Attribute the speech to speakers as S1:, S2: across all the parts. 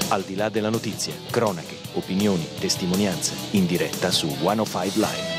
S1: Al di là della notizia, cronache, opinioni, testimonianze, in diretta su 105 Live.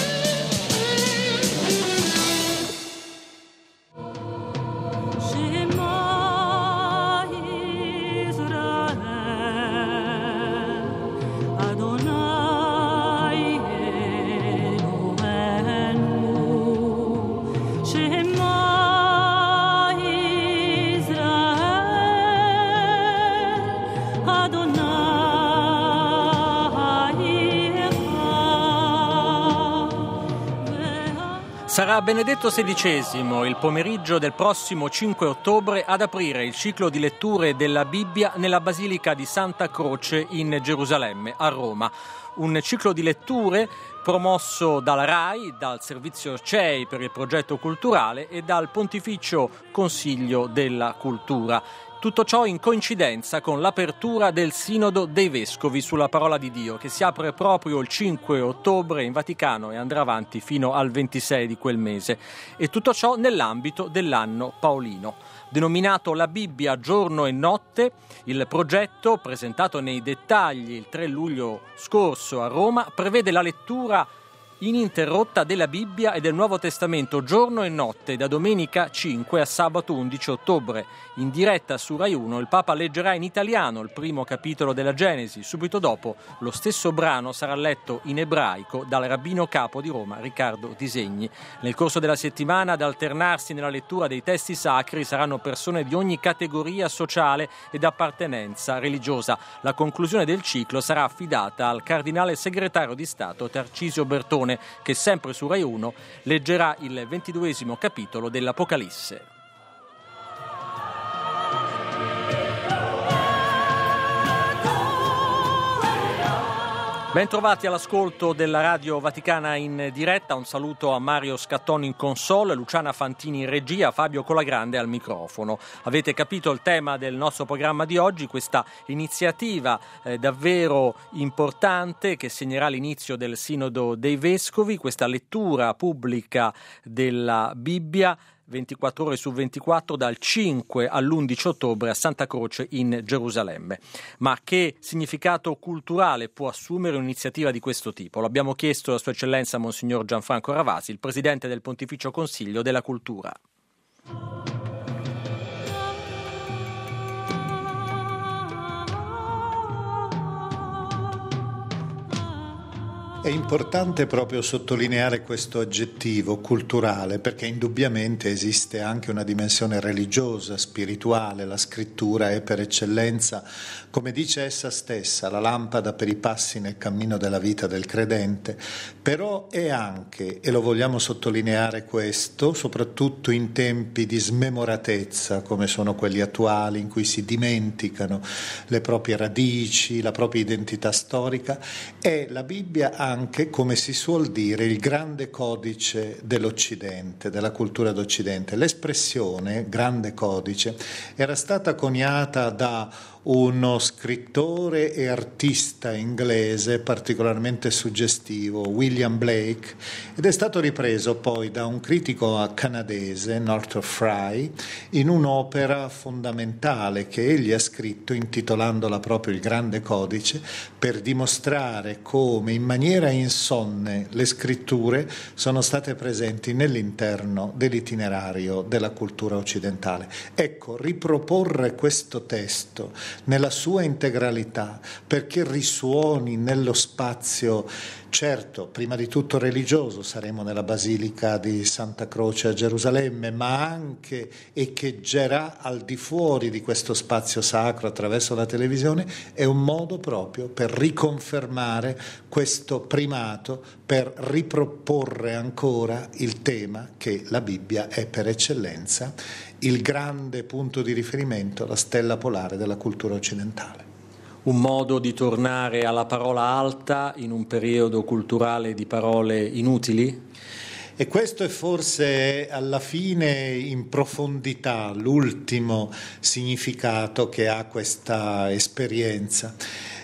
S2: Sarà Benedetto XVI il pomeriggio del prossimo 5 ottobre ad aprire il ciclo di letture della Bibbia nella Basilica di Santa Croce in Gerusalemme, a Roma. Un ciclo di letture promosso dalla RAI, dal servizio CEI per il progetto culturale e dal Pontificio Consiglio della Cultura. Tutto ciò in coincidenza con l'apertura del Sinodo dei Vescovi sulla parola di Dio, che si apre proprio il 5 ottobre in Vaticano e andrà avanti fino al 26 di quel mese. E tutto ciò nell'ambito dell'anno paolino. Denominato La Bibbia giorno e notte, il progetto, presentato nei dettagli il 3 luglio scorso a Roma, prevede la lettura ininterrotta della Bibbia e del Nuovo Testamento giorno e notte da domenica 5 a sabato 11 ottobre. In diretta su Rai 1 il Papa leggerà in italiano il primo capitolo della Genesi. Subito dopo lo stesso brano sarà letto in ebraico dal rabbino capo di Roma Riccardo Disegni. Nel corso della settimana, ad alternarsi nella lettura dei testi sacri saranno persone di ogni categoria sociale ed appartenenza religiosa. La conclusione del ciclo sarà affidata al cardinale segretario di Stato Tarcisio Bertone, che sempre su Rai 1 leggerà il 22esimo capitolo dell'Apocalisse. Ben trovati all'ascolto della Radio Vaticana in diretta. Un saluto a Mario Scattoni in console, Luciana Fantini in regia, Fabio Colagrande al microfono. Avete capito il tema del nostro programma di oggi, questa iniziativa davvero importante che segnerà l'inizio del Sinodo dei Vescovi, questa lettura pubblica della Bibbia 24 ore su 24 dal 5 all'11 ottobre a Santa Croce in Gerusalemme. Ma che significato culturale può assumere un'iniziativa di questo tipo? Lo abbiamo chiesto a Sua Eccellenza Monsignor Gianfranco Ravasi, il Presidente del Pontificio Consiglio della Cultura.
S3: È importante proprio sottolineare questo aggettivo culturale, perché indubbiamente esiste anche una dimensione religiosa, spirituale. La scrittura è per eccellenza, come dice essa stessa, la lampada per i passi nel cammino della vita del credente, però è anche, e lo vogliamo sottolineare questo, soprattutto in tempi di smemoratezza come sono quelli attuali, in cui si dimenticano le proprie radici, la propria identità storica, è la Bibbia anche, come si suol dire, il grande codice dell'Occidente, della cultura d'Occidente. L'espressione grande codice era stata coniata da uno scrittore e artista inglese particolarmente suggestivo, William Blake, ed è stato ripreso poi da un critico canadese, Northrop Frye, in un'opera fondamentale che egli ha scritto intitolandola proprio Il Grande Codice, per dimostrare come in maniera insonne le scritture sono state presenti nell'interno dell'itinerario della cultura occidentale. Ecco, riproporre questo testo nella sua integralità, perché risuoni nello spazio, certo, prima di tutto religioso, saremo nella Basilica di Santa Croce a Gerusalemme, ma anche echeggerà al di fuori di questo spazio sacro attraverso la televisione, è un modo proprio per riconfermare questo primato, per riproporre ancora il tema che la Bibbia è per eccellenza il grande punto di riferimento, la stella polare della cultura occidentale.
S2: Un modo di tornare alla parola alta in un periodo culturale di parole inutili?
S3: E questo è forse alla fine in profondità l'ultimo significato che ha questa esperienza.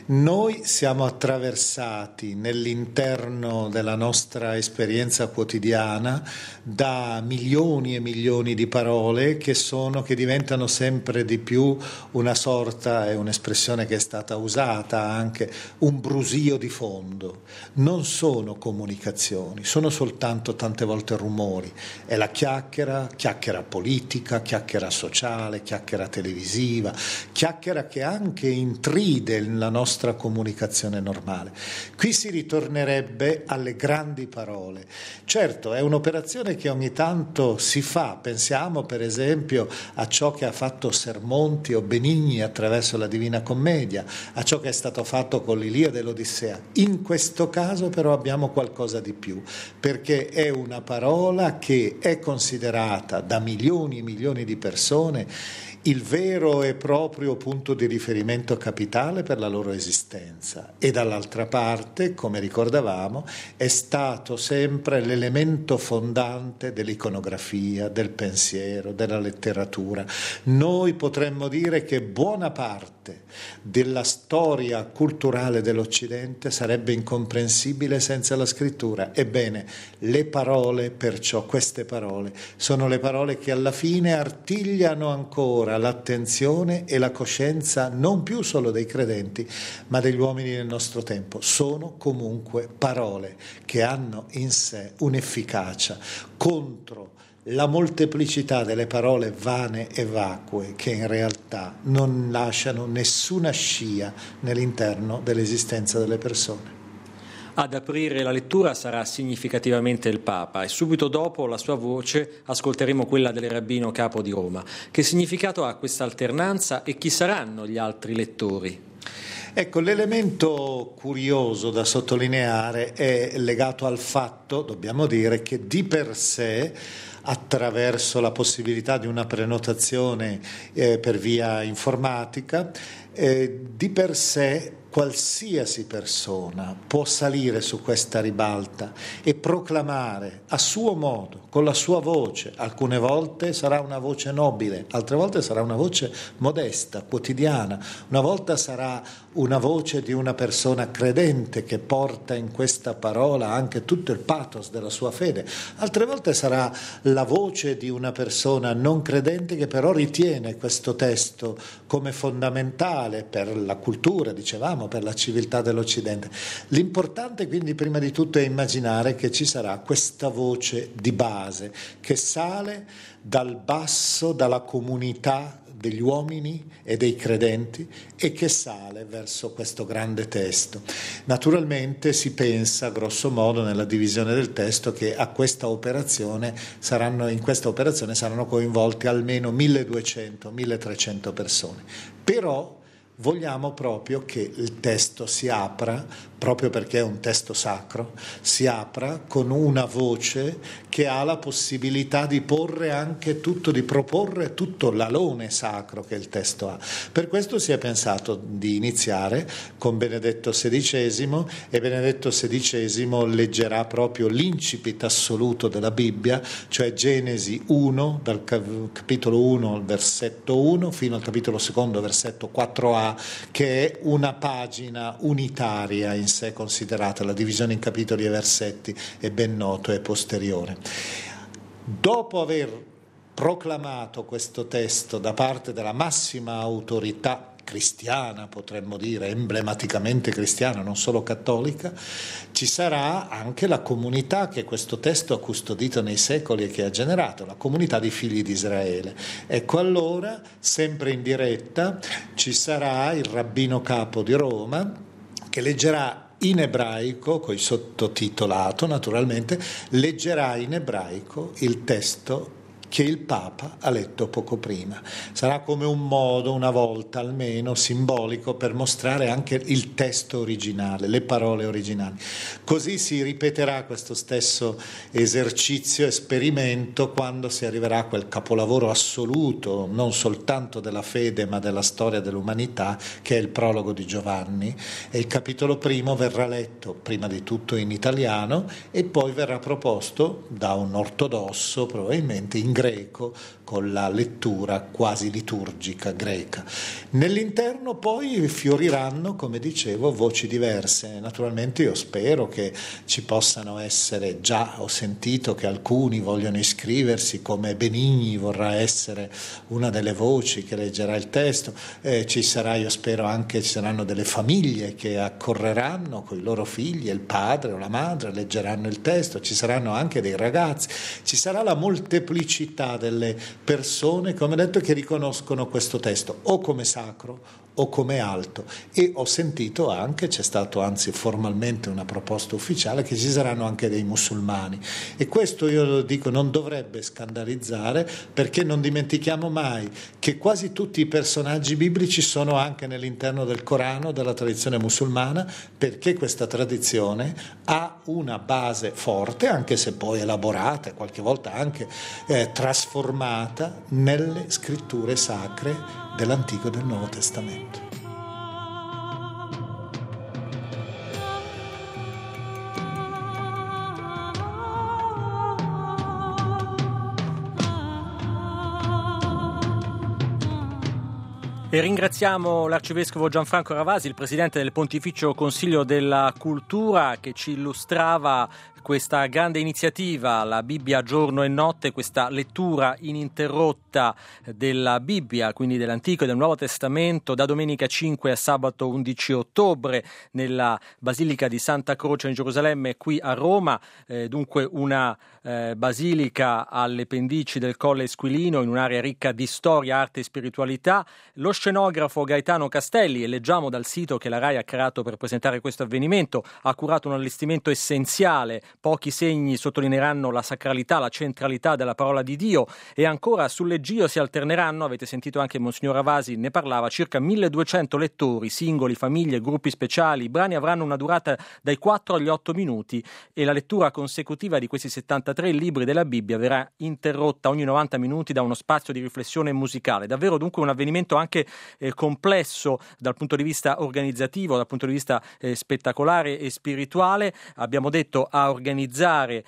S3: Noi siamo attraversati nell'interno della nostra esperienza quotidiana da milioni e milioni di parole che diventano sempre di più una sorta, è un'espressione che è stata usata anche, un brusio di fondo. Non sono comunicazioni, sono soltanto tante volte rumori. È la chiacchiera politica, chiacchiera sociale, chiacchiera televisiva, chiacchiera che anche intride la nostra comunicazione normale. Qui si ritornerebbe alle grandi parole. Certo, è un'operazione che ogni tanto si fa. Pensiamo per esempio a ciò che ha fatto Sermonti o Benigni attraverso la Divina Commedia, a ciò che è stato fatto con l'Iliade e l'Odissea. In questo caso però abbiamo qualcosa di più, perché è una parola che è considerata da milioni e milioni di persone il vero e proprio punto di riferimento capitale per la loro esistenza, e dall'altra parte, come ricordavamo, è stato sempre l'elemento fondante dell'iconografia, del pensiero, della letteratura. Noi potremmo dire che buona parte della storia culturale dell'Occidente sarebbe incomprensibile senza la scrittura. Ebbene, le parole, perciò queste parole, sono le parole che alla fine artigliano ancora l'attenzione e la coscienza non più solo dei credenti, ma degli uomini del nostro tempo. Sono comunque parole che hanno in sé un'efficacia contro la molteplicità delle parole vane e vacue che in realtà non lasciano nessuna scia nell'interno dell'esistenza delle persone.
S2: Ad aprire la lettura sarà significativamente il Papa e subito dopo la sua voce ascolteremo quella del Rabbino Capo di Roma. Che significato ha questa alternanza e chi saranno gli altri lettori?
S3: Ecco, l'elemento curioso da sottolineare è legato al fatto, dobbiamo dire, che di per sé, attraverso la possibilità di una prenotazione per via informatica, di per sé qualsiasi persona può salire su questa ribalta e proclamare a suo modo, con la sua voce. Alcune volte sarà una voce nobile, altre volte sarà una voce modesta, quotidiana, una volta sarà una voce di una persona credente che porta in questa parola anche tutto il pathos della sua fede, altre volte sarà la voce di una persona non credente che però ritiene questo testo come fondamentale per la cultura, dicevamo, per la civiltà dell'Occidente. L'importante quindi prima di tutto è immaginare che ci sarà questa voce di base che sale dal basso, dalla comunità degli uomini e dei credenti e che sale verso questo grande testo. Naturalmente si pensa grosso modo nella divisione del testo che in questa operazione saranno coinvolti almeno 1200-1300 persone. Però vogliamo proprio che il testo si apra, proprio perché è un testo sacro, si apra con una voce che ha la possibilità di porre anche tutto, di proporre tutto l'alone sacro che il testo ha. Per questo si è pensato di iniziare con Benedetto XVI, e Benedetto XVI leggerà proprio l'incipit assoluto della Bibbia, cioè Genesi 1, dal capitolo 1 versetto 1 fino al capitolo 2 versetto 4a, che è una pagina unitaria in sé considerata. La divisione in capitoli e versetti è ben noto e posteriore. Dopo aver proclamato questo testo da parte della massima autorità cristiana, potremmo dire, emblematicamente cristiana, non solo cattolica, ci sarà anche la comunità che questo testo ha custodito nei secoli e che ha generato, la comunità dei figli di Israele. Ecco, allora, sempre in diretta, ci sarà il Rabbino Capo di Roma che leggerà in ebraico, coi sottotitolato naturalmente, leggerà in ebraico il testo che il Papa ha letto poco prima. Sarà come un modo, una volta almeno, simbolico per mostrare anche il testo originale, le parole originali. Così si ripeterà questo stesso esercizio, esperimento, quando si arriverà a quel capolavoro assoluto, non soltanto della fede ma della storia dell'umanità, che è il prologo di Giovanni. E il capitolo primo verrà letto prima di tutto in italiano e poi verrà proposto da un ortodosso, probabilmente in greco, greco con la lettura quasi liturgica greca. Nell'interno poi fioriranno, come dicevo, voci diverse. Naturalmente io spero che ci possano essere, già ho sentito che alcuni vogliono iscriversi, come Benigni vorrà essere una delle voci che leggerà il testo, ci sarà, io spero anche ci saranno delle famiglie che accorreranno con i loro figli, il padre o la madre leggeranno il testo, ci saranno anche dei ragazzi, ci sarà la molteplicità delle persone, come ho detto, che riconoscono questo testo o come sacro o come alto, e ho sentito anche, c'è stato anzi formalmente una proposta ufficiale, che ci saranno anche dei musulmani, e questo io lo dico non dovrebbe scandalizzare, perché non dimentichiamo mai che quasi tutti i personaggi biblici sono anche nell'interno del Corano, della tradizione musulmana, perché questa tradizione ha una base forte, anche se poi elaborata e qualche volta anche trasformata nelle scritture sacre dell'Antico e del Nuovo Testamento.
S2: E ringraziamo l'Arcivescovo Gianfranco Ravasi, il Presidente del Pontificio Consiglio della Cultura, che ci illustrava questa grande iniziativa, la Bibbia giorno e notte, questa lettura ininterrotta della Bibbia, quindi dell'Antico e del Nuovo Testamento, da domenica 5 a sabato 11 ottobre nella Basilica di Santa Croce in Gerusalemme, qui a Roma, dunque una basilica alle pendici del Colle Esquilino, in un'area ricca di storia, arte e spiritualità. Lo scenografo Gaetano Castelli, e leggiamo dal sito che la RAI ha creato per presentare questo avvenimento, ha curato un allestimento essenziale. Pochi segni sottolineeranno la sacralità, la centralità della parola di Dio, e ancora sul leggio si alterneranno, avete sentito anche Monsignor Ravasi, ne parlava, circa 1200 lettori, singoli, famiglie, gruppi speciali. I brani avranno una durata dai 4 agli 8 minuti e la lettura consecutiva di questi 73 libri della Bibbia verrà interrotta ogni 90 minuti da uno spazio di riflessione musicale. Davvero dunque un avvenimento anche complesso dal punto di vista organizzativo, dal punto di vista spettacolare e spirituale. Abbiamo detto, a organizzare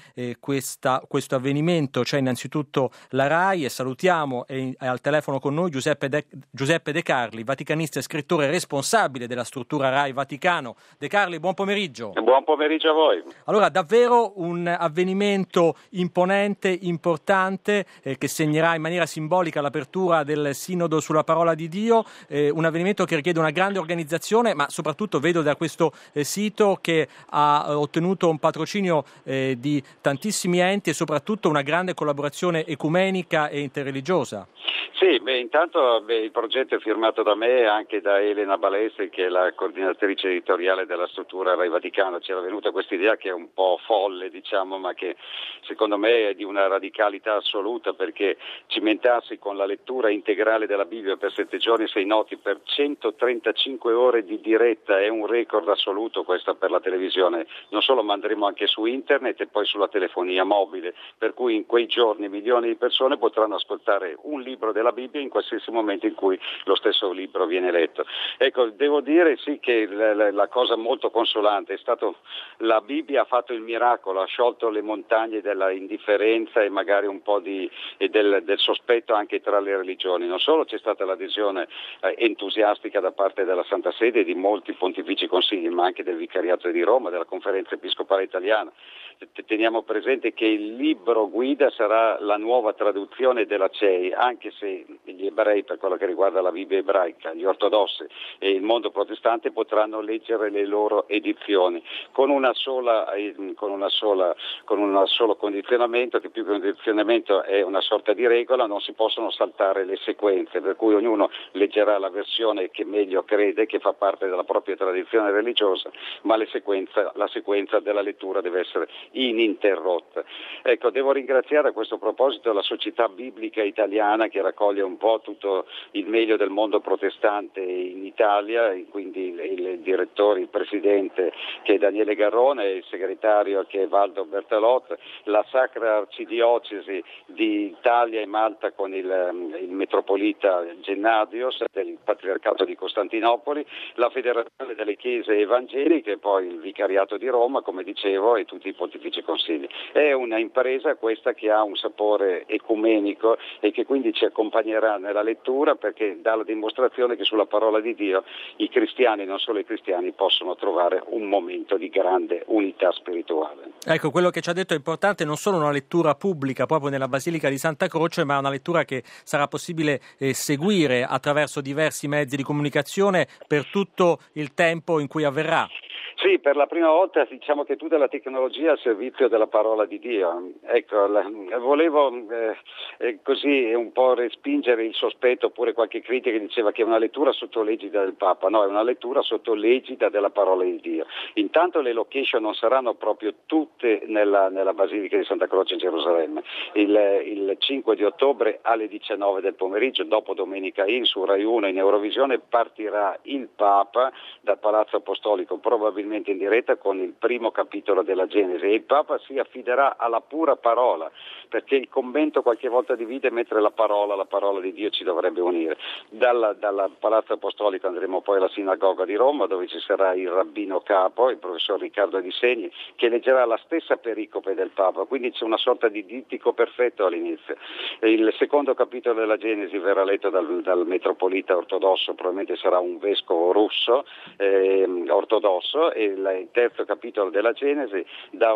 S2: questo avvenimento c'è innanzitutto la RAI, e salutiamo, è al telefono con noi Giuseppe De Carli, vaticanista e scrittore responsabile della struttura RAI Vaticano. De Carli, buon pomeriggio.
S4: Buon pomeriggio a voi.
S2: Allora, davvero un avvenimento imponente, importante, che segnerà in maniera simbolica l'apertura del Sinodo sulla parola di Dio, un avvenimento che richiede una grande organizzazione, ma soprattutto vedo da questo sito che ha ottenuto un patrocinio di tantissimi enti e soprattutto una grande collaborazione ecumenica e interreligiosa.
S4: Sì, intanto il progetto è firmato da me e anche da Elena Balestri, che è la coordinatrice editoriale della struttura RAI Vaticano. C'era venuta questa idea che è un po' folle, diciamo, ma che secondo me è di una radicalità assoluta, perché cimentarsi con la lettura integrale della Bibbia per 7 giorni e 6 notti per 135 ore di diretta è un record assoluto, questa per la televisione. Non solo, ma andremo anche su internet e poi sulla telefonia mobile, per cui in quei giorni milioni di persone potranno ascoltare un libro della Bibbia in qualsiasi momento in cui lo stesso libro viene letto. Ecco, devo dire sì che la cosa molto consolante è stato la Bibbia ha fatto il miracolo, ha sciolto le montagne della indifferenza e magari un po' del sospetto anche tra le religioni. Non solo c'è stata l'adesione entusiastica da parte della Santa Sede e di molti pontifici consigli, ma anche del Vicariato di Roma, della Conferenza Episcopale Italiana. Teniamo presente che il libro guida sarà la nuova traduzione della CEI, anche se gli ebrei, per quello che riguarda la Bibbia ebraica, gli ortodossi e il mondo protestante potranno leggere le loro edizioni con un solo condizionamento, che più che condizionamento è una sorta di regola: non si possono saltare le sequenze, per cui ognuno leggerà la versione che meglio crede, che fa parte della propria tradizione religiosa, ma la sequenza della lettura deve essere ininterrotta. Ecco, devo ringraziare a questo proposito la Società Biblica Italiana, che raccoglie un po' tutto il meglio del mondo protestante in Italia, quindi il direttore, il presidente che è Daniele Garrone, il segretario che è Valdo Bertalot, la Sacra Arcidiocesi di Italia e Malta con il metropolita Gennadios del Patriarcato di Costantinopoli, la Federazione delle Chiese Evangeliche, poi il Vicariato di Roma, come dicevo, e tutti i pontifici consigli. È una impresa questa che ha un sapore ecumenico e che quindi ci accompagnerà nella lettura, perché dà la dimostrazione che sulla parola di Dio i cristiani, non solo i cristiani, possono trovare un momento di grande unità spirituale.
S2: Ecco, quello che ci ha detto è importante, non solo una lettura pubblica proprio nella Basilica di Santa Croce, ma una lettura che sarà possibile seguire attraverso diversi mezzi di comunicazione per tutto il tempo in cui avverrà.
S4: Sì, per la prima volta diciamo che tutta la tecnologia al servizio della parola di Dio. Ecco, volevo così un po' respingere il sospetto oppure qualche critica che diceva che è una lettura sotto l'egida del Papa. No, è una lettura sotto l'egida della parola di Dio. Intanto le location non saranno proprio tutte nella Basilica di Santa Croce in Gerusalemme. Il 5 di ottobre alle 19 del pomeriggio, dopo Domenica In, su Rai 1 in Eurovisione, partirà il Papa dal Palazzo Apostolico, probabilmente in diretta con il primo capitolo della Genesi, e il Papa si affiderà alla pura parola, perché il convento qualche volta divide, mentre la parola di Dio ci dovrebbe unire. Dal Palazzo Apostolico andremo poi alla Sinagoga di Roma, dove ci sarà il rabbino capo, il professor Riccardo Di Segni, che leggerà la stessa pericope del Papa, quindi c'è una sorta di dittico perfetto all'inizio. Il secondo capitolo della Genesi verrà letto dal metropolita ortodosso, probabilmente sarà un vescovo russo ortodosso, e il terzo capitolo della Genesi da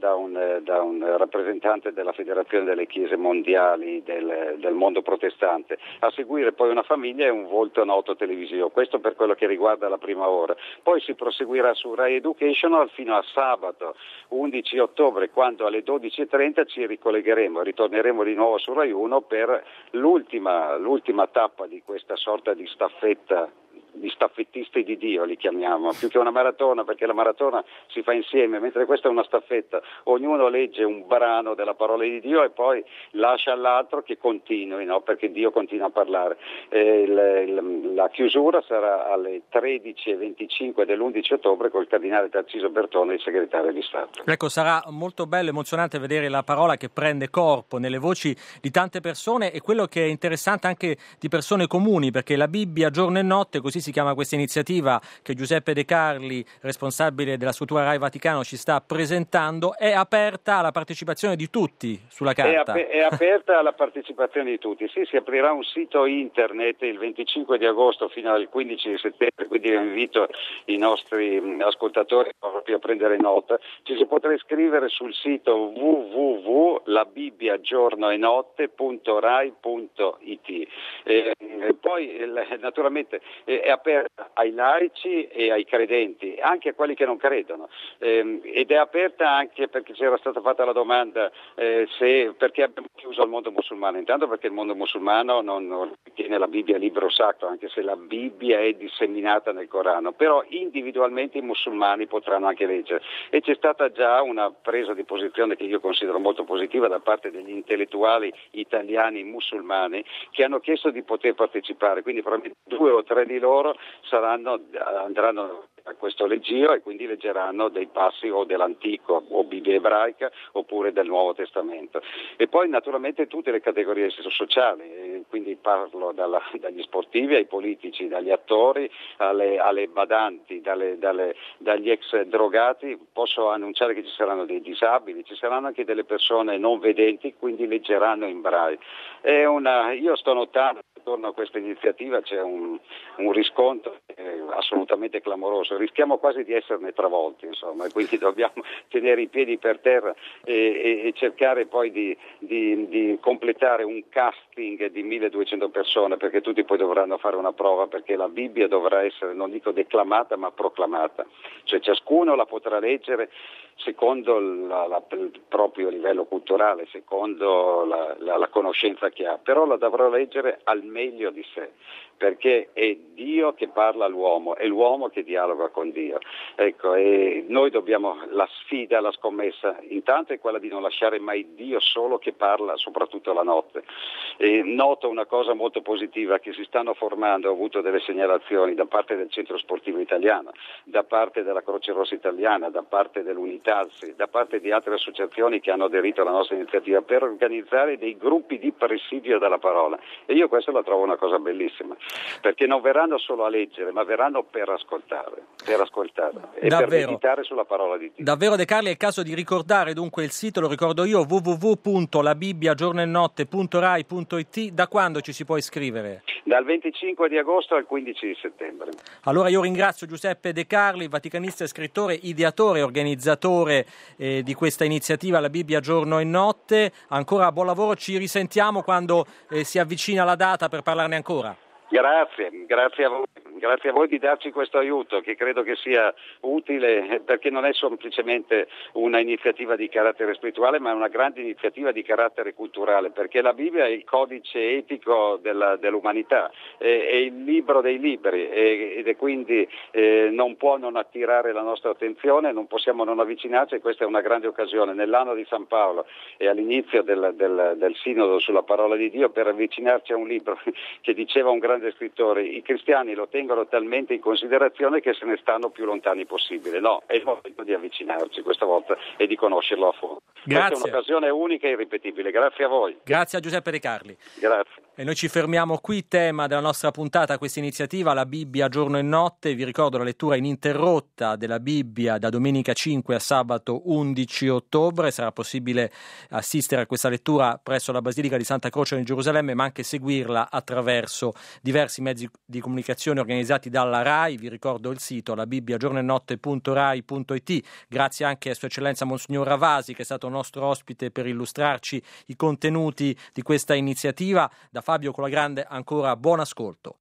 S4: un rappresentante della Federazione delle Chiese Mondiali del mondo protestante. A seguire poi una famiglia e un volto noto televisivo. Questo per quello che riguarda la prima ora. Poi si proseguirà su Rai Educational fino a sabato 11 ottobre, quando alle 12.30 ci ricollegheremo, ritorneremo di nuovo su Rai 1 per l'ultima tappa di questa sorta di staffetta, di staffettisti di Dio li chiamiamo, più che una maratona, perché la maratona si fa insieme, mentre questa è una staffetta, ognuno legge un brano della parola di Dio e poi lascia all'altro che continui, no? Perché Dio continua a parlare. La chiusura sarà alle 13.25 dell'11 ottobre col cardinale Tarcisio Bertone, il segretario di Stato.
S2: Ecco, sarà molto bello e emozionante vedere la parola che prende corpo nelle voci di tante persone, e quello che è interessante anche di persone comuni, perché la Bibbia giorno e notte, così si chiama questa iniziativa che Giuseppe De Carli, responsabile della struttura Rai Vaticano, ci sta presentando, è aperta alla partecipazione di tutti sulla carta.
S4: È aperta alla partecipazione di tutti, sì, si aprirà un sito internet il 25 di agosto fino al 15 di settembre, quindi invito i nostri ascoltatori proprio a prendere nota. Ci si potrà iscrivere sul sito www.labibiagiornoenotte.rai.it. Poi naturalmente è aperta ai laici e ai credenti, anche a quelli che non credono, ed è aperta anche perché c'era stata fatta la domanda perché abbiamo chiuso al mondo musulmano. Intanto perché il mondo musulmano non ritiene la Bibbia libro sacro, anche se la Bibbia è disseminata nel Corano, però individualmente i musulmani potranno anche leggere, e c'è stata già una presa di posizione che io considero molto positiva da parte degli intellettuali italiani musulmani che hanno chiesto di poter partecipare, quindi probabilmente 2 o 3 di loro andranno a questo leggio e quindi leggeranno dei passi o dell'antico o Bibbia ebraica oppure del Nuovo Testamento. E poi naturalmente tutte le categorie sociali, quindi parlo dagli sportivi ai politici, dagli attori alle badanti, dagli ex drogati. Posso annunciare che ci saranno dei disabili, ci saranno anche delle persone non vedenti, quindi leggeranno in braille. Io sto notando attorno a questa iniziativa c'è un riscontro assolutamente clamoroso, rischiamo quasi di esserne travolti, insomma, e quindi dobbiamo tenere i piedi per terra e cercare poi di completare un casting di 1200 persone, perché tutti poi dovranno fare una prova, perché la Bibbia dovrà essere, non dico declamata, ma proclamata, cioè ciascuno la potrà leggere secondo il proprio livello culturale, secondo la conoscenza che ha, però la dovrà leggere al meglio di sé, perché è Dio che parla all'uomo, è l'uomo che dialoga con Dio. Ecco, e noi dobbiamo, la sfida, la scommessa, intanto è quella di non lasciare mai Dio solo che parla, soprattutto la notte. E noto una cosa molto positiva, che si stanno formando, ho avuto delle segnalazioni da parte del Centro Sportivo Italiano, da parte della Croce Rossa Italiana, da parte dell'Unitalsi, da parte di altre associazioni che hanno aderito alla nostra iniziativa per organizzare dei gruppi di presidio della parola, e io questa la trovo una cosa bellissima. perché non verranno solo a leggere, ma verranno per ascoltare e
S2: Davvero.
S4: per meditare sulla parola di Dio.
S2: Davvero De Carli, è il caso di ricordare dunque il sito, lo ricordo io, www.labibbiagiornoenotte.rai.it. Da quando ci si può iscrivere?
S4: Dal 25 di agosto al 15 di settembre.
S2: Allora io ringrazio Giuseppe De Carli, vaticanista e scrittore, ideatore e organizzatore di questa iniziativa La Bibbia Giorno e Notte. Ancora buon lavoro, ci risentiamo quando si avvicina la data per parlarne ancora.
S4: Grazie a voi di darci questo aiuto, che credo che sia utile, perché non è semplicemente una iniziativa di carattere spirituale, ma è una grande iniziativa di carattere culturale, perché la Bibbia è il codice etico dell'umanità, è il libro dei libri ed è quindi non può non attirare la nostra attenzione, non possiamo non avvicinarci, e questa è una grande occasione nell'anno di San Paolo e all'inizio del Sinodo sulla parola di Dio, per avvicinarci a un libro che diceva un grande scrittore: i cristiani lo tengono talmente in considerazione che se ne stanno più lontani possibile. No, è il momento di avvicinarci questa volta e di conoscerlo a fondo.
S2: Grazie.
S4: Questa è un'occasione unica e irripetibile. Grazie a voi.
S2: Grazie a Giuseppe De Carli.
S4: Grazie.
S2: E noi ci fermiamo qui, tema della nostra puntata, questa iniziativa La Bibbia Giorno e Notte. Vi ricordo la lettura ininterrotta della Bibbia da domenica 5 a sabato 11 ottobre. Sarà possibile assistere a questa lettura presso la Basilica di Santa Croce in Gerusalemme, ma anche seguirla attraverso diversi mezzi di comunicazione organizzati dalla RAI. Vi ricordo il sito labibbiagiornoenotte.rai.it. Grazie anche a Sua Eccellenza Monsignor Ravasi, che è stato nostro ospite per illustrarci i contenuti di questa iniziativa. Da Fabio Colagrande ancora buon ascolto.